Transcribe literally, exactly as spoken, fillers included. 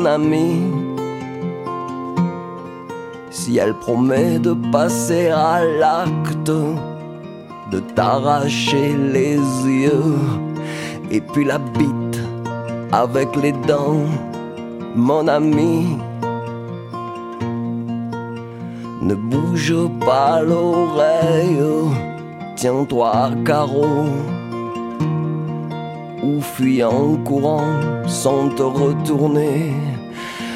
ami. Si elle promet de passer à l'acte, de t'arracher les yeux, et puis la bite avec les dents, mon ami, ne bouge pas l'oreille, tiens-toi à carreau, ou fuis en courant sans te retourner.